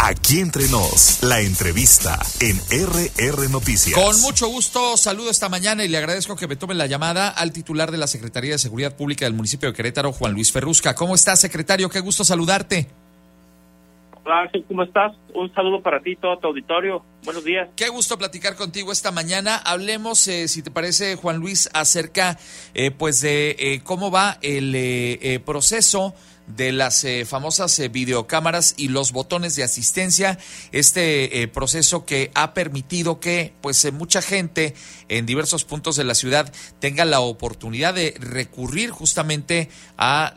Aquí entre nos, la entrevista en RR Noticias. Con mucho gusto saludo esta mañana y le agradezco que me tome la llamada al titular de la Secretaría de Seguridad Pública del municipio de Querétaro, Juan Luis Ferrusca. ¿Cómo estás, secretario? Qué gusto saludarte. Hola Ángel, ¿cómo estás? Un saludo para ti y todo tu auditorio. Buenos días. Qué gusto platicar contigo esta mañana. Hablemos, si te parece, Juan Luis, acerca de cómo va el proceso de las famosas videocámaras y los botones de asistencia, proceso que ha permitido que mucha gente en diversos puntos de la ciudad tenga la oportunidad de recurrir justamente a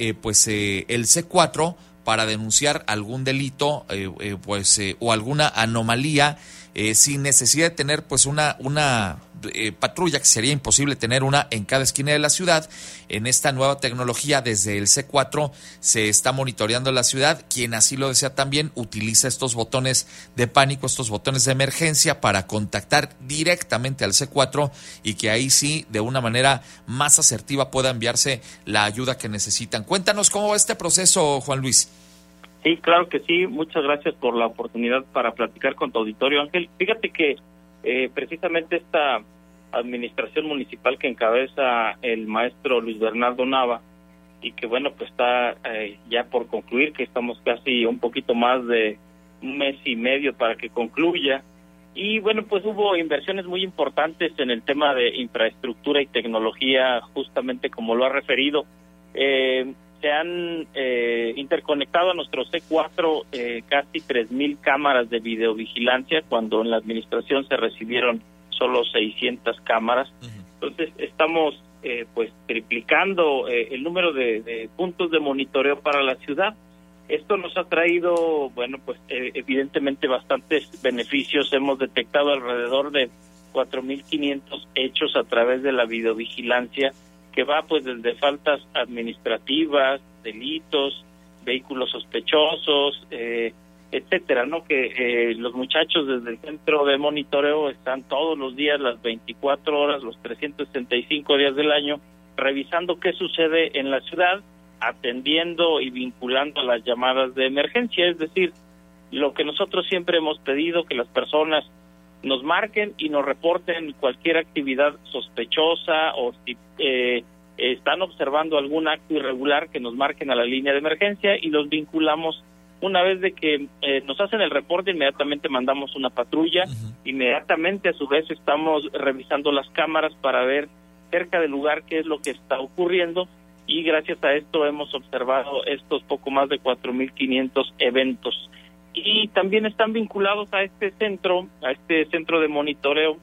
el C4 para denunciar algún delito o alguna anomalía sin necesidad de tener una patrulla, que sería imposible tener una en cada esquina de la ciudad. En esta nueva tecnología, desde el C4 se está monitoreando la ciudad. Quien así lo desea también utiliza estos botones de pánico, estos botones de emergencia para contactar directamente al C4 y que ahí sí, de una manera más asertiva, pueda enviarse la ayuda que necesitan. Cuéntanos cómo va este proceso, Juan Luis. Sí, claro que sí. Muchas gracias por la oportunidad para platicar con tu auditorio, Ángel. Fíjate que precisamente esta administración municipal que encabeza el maestro Luis Bernardo Nava y que está ya por concluir, que estamos casi un poquito más de un mes y medio para que concluya, y hubo inversiones muy importantes en el tema de infraestructura y tecnología, justamente como lo ha referido. Se han interconectado a nuestro C4 casi 3,000 cámaras de videovigilancia, cuando en la administración se recibieron solo 600 cámaras. Entonces estamos triplicando el número de puntos de monitoreo para la ciudad. Esto nos ha traído, evidentemente bastantes beneficios. Hemos detectado alrededor de 4,500 hechos a través de la videovigilancia, que va desde faltas administrativas, delitos, vehículos sospechosos, etcétera, ¿no? Que los muchachos desde el centro de monitoreo están todos los días, las 24 horas, los 365 días del año, revisando qué sucede en la ciudad, atendiendo y vinculando las llamadas de emergencia. Es decir, lo que nosotros siempre hemos pedido, que las personas nos marquen y nos reporten cualquier actividad sospechosa, o si están observando algún acto irregular, que nos marquen a la línea de emergencia y los vinculamos. Una vez de que nos hacen el reporte, inmediatamente mandamos una patrulla. Inmediatamente a su vez estamos revisando las cámaras para ver cerca del lugar qué es lo que está ocurriendo, y gracias a esto hemos observado estos poco más de 4,500 eventos. Y también están vinculados a este centro de monitoreo,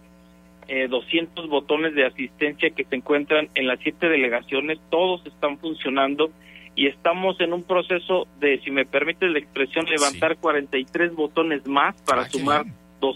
200 botones de asistencia que se encuentran en las 7 delegaciones. Todos están funcionando y estamos en un proceso de, si me permite la expresión, levantar 43 botones más para sumar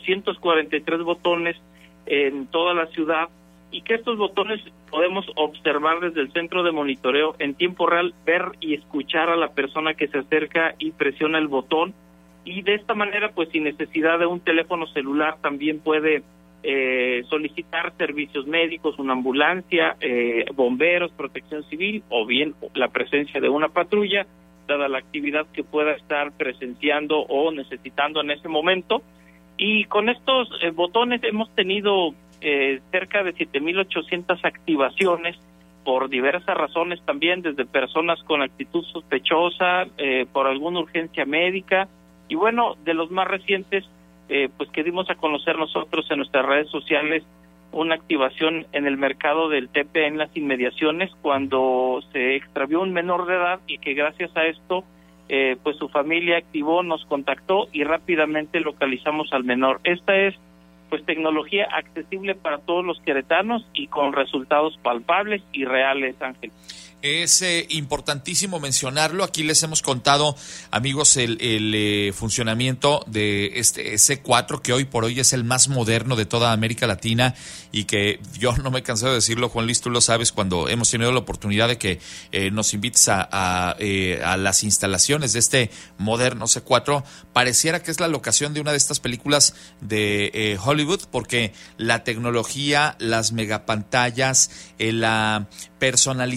243 botones en toda la ciudad, y que estos botones podemos observar desde el centro de monitoreo en tiempo real, ver y escuchar a la persona que se acerca y presiona el botón. Y de esta manera, sin necesidad de un teléfono celular, también puede solicitar servicios médicos, una ambulancia, bomberos, protección civil, o bien la presencia de una patrulla, dada la actividad que pueda estar presenciando o necesitando en ese momento. Y con estos botones hemos tenido cerca de 7,800 activaciones por diversas razones también, desde personas con actitud sospechosa, por alguna urgencia médica, y de los más recientes, que dimos a conocer nosotros en nuestras redes sociales, una activación en el mercado del Tepe, en las inmediaciones, cuando se extravió un menor de edad, y que gracias a esto su familia activó, nos contactó y rápidamente localizamos al menor. Esta es tecnología accesible para todos los queretanos y con resultados palpables y reales, Ángel. Es importantísimo mencionarlo. Aquí les hemos contado, amigos, el funcionamiento de este C4, que hoy por hoy es el más moderno de toda América Latina, y que yo no me he cansado de decirlo, Juan Luis, tú lo sabes, cuando hemos tenido la oportunidad de que nos invites a las instalaciones de este moderno C4, pareciera que es la locación de una de estas películas de Hollywood, porque la tecnología, las megapantallas, la personalización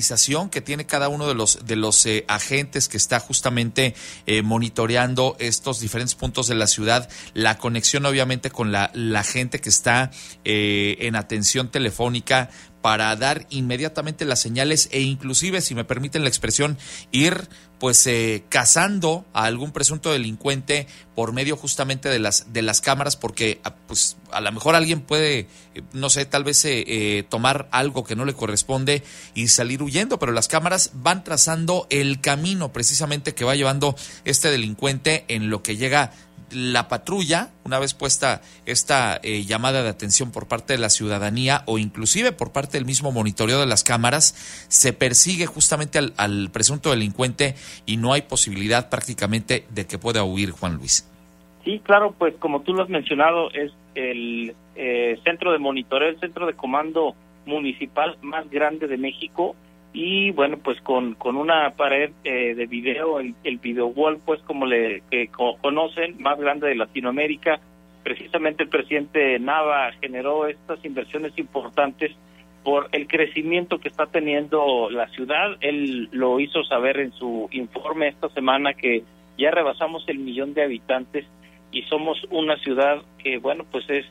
que tiene cada uno de los agentes que está justamente monitoreando estos diferentes puntos de la ciudad, la conexión obviamente con la gente que está en atención telefónica para dar inmediatamente las señales e inclusive, si me permiten la expresión, ir pues cazando a algún presunto delincuente por medio justamente de las cámaras, porque pues a lo mejor alguien puede, no sé, tal vez tomar algo que no le corresponde y salir huyendo, pero las cámaras van trazando el camino precisamente que va llevando este delincuente en lo que llega la patrulla, una vez puesta esta llamada de atención por parte de la ciudadanía o inclusive por parte del mismo monitoreo de las cámaras, se persigue justamente al presunto delincuente y no hay posibilidad prácticamente de que pueda huir, Juan Luis. Sí, claro, pues como tú lo has mencionado, es el centro de monitoreo, el centro de comando municipal más grande de México. Y bueno, pues con una pared de video, el video wall, pues como conocen, más grande de Latinoamérica. Precisamente el presidente Nava generó estas inversiones importantes por el crecimiento que está teniendo la ciudad. Él lo hizo saber en su informe esta semana que ya rebasamos el 1,000,000 de habitantes y somos una ciudad que, bueno, pues es...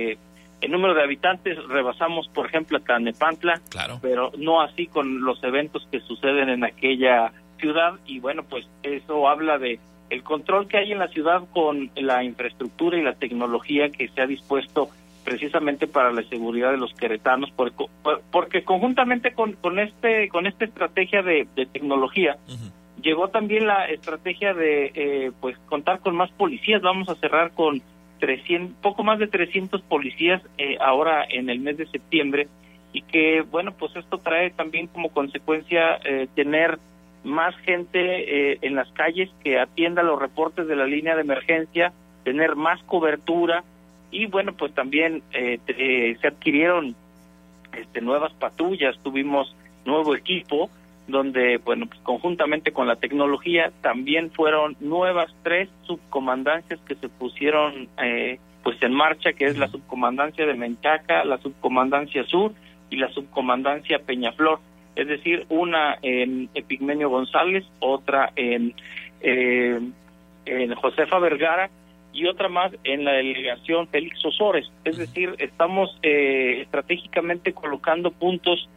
el número de habitantes rebasamos, por ejemplo, a Tlalnepantla, claro, pero no así con los eventos que suceden en aquella ciudad. Y bueno, pues eso habla de el control que hay en la ciudad con la infraestructura y la tecnología que se ha dispuesto precisamente para la seguridad de los queretanos, porque conjuntamente con esta estrategia de tecnología, llegó también la estrategia de pues contar con más policías. Vamos a cerrar con poco más de 300 policías ahora en el mes de septiembre, y que bueno, pues esto trae también como consecuencia tener más gente en las calles que atienda los reportes de la línea de emergencia, tener más cobertura. Y bueno, pues también se adquirieron nuevas patrullas, tuvimos nuevo equipo, donde, bueno, pues conjuntamente con la tecnología también fueron nuevas 3 subcomandancias que se pusieron pues en marcha, que es la subcomandancia de Menchaca, la subcomandancia Sur y la subcomandancia Peñaflor. Es decir, una en Epigmenio González, otra en Josefa Vergara y otra más en la delegación Félix Osores. Es decir, estamos estratégicamente colocando puntos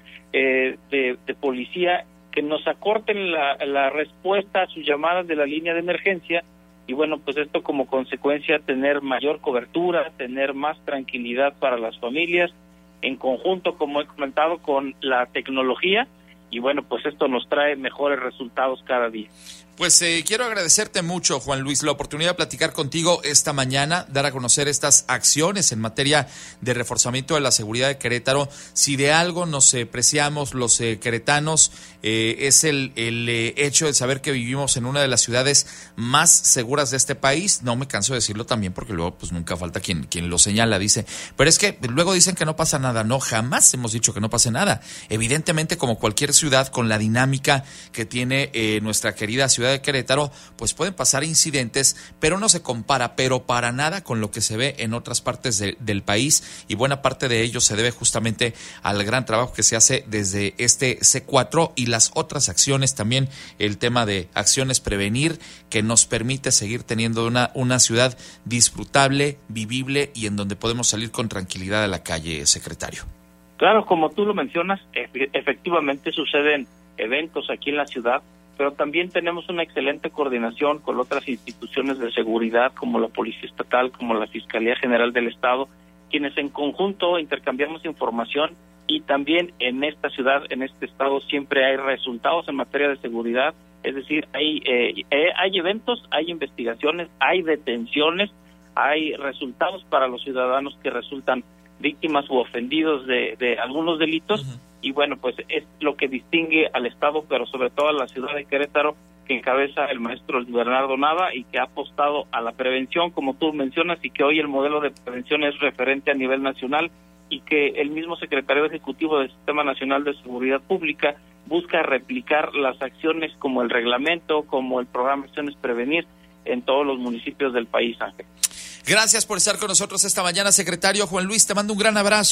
de policía que nos acorten la respuesta a sus llamadas de la línea de emergencia. Y bueno, pues esto como consecuencia tener mayor cobertura, tener más tranquilidad para las familias, en conjunto, como he comentado, con la tecnología. Y bueno, pues esto nos trae mejores resultados cada día. Pues quiero agradecerte mucho, Juan Luis, la oportunidad de platicar contigo esta mañana, dar a conocer estas acciones en materia de reforzamiento de la seguridad de Querétaro. Si de algo nos preciamos los queretanos, es el hecho de saber que vivimos en una de las ciudades más seguras de este país. No me canso de decirlo también, porque luego pues nunca falta quien lo señala, dice, pero es que luego dicen que no pasa nada. No, jamás hemos dicho que no pase nada. Evidentemente, como cualquier ciudad, con la dinámica que tiene nuestra querida ciudad de Querétaro, pues pueden pasar incidentes, pero no se compara, pero para nada, con lo que se ve en otras partes del país, y buena parte de ello se debe justamente al gran trabajo que se hace desde este C4 y las otras acciones, también el tema de acciones prevenir, que nos permite seguir teniendo una ciudad disfrutable, vivible y en donde podemos salir con tranquilidad a la calle, secretario. Claro, como tú lo mencionas, efectivamente suceden eventos aquí en la ciudad, pero también tenemos una excelente coordinación con otras instituciones de seguridad, como la Policía Estatal, como la Fiscalía General del Estado, quienes en conjunto intercambiamos información. Y también en esta ciudad, en este estado, siempre hay resultados en materia de seguridad. Es decir, hay eventos, hay investigaciones, hay detenciones, hay resultados para los ciudadanos que resultan víctimas u ofendidos de algunos delitos. Y bueno, pues es lo que distingue al Estado, pero sobre todo a la ciudad de Querétaro, que encabeza el maestro Bernardo Nava y que ha apostado a la prevención, como tú mencionas, y que hoy el modelo de prevención es referente a nivel nacional, y que el mismo secretario ejecutivo del Sistema Nacional de Seguridad Pública busca replicar las acciones como el reglamento, como el programa Acciones Prevenir en todos los municipios del país, Ángel. Gracias por estar con nosotros esta mañana, secretario. Juan Luis, te mando un gran abrazo.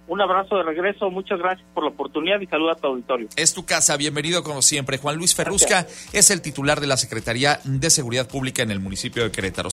Un abrazo de regreso, muchas gracias por la oportunidad y saluda a tu auditorio. Es tu casa, bienvenido como siempre. Juan Luis Ferrusca es el titular de la Secretaría de Seguridad Pública en el municipio de Querétaro.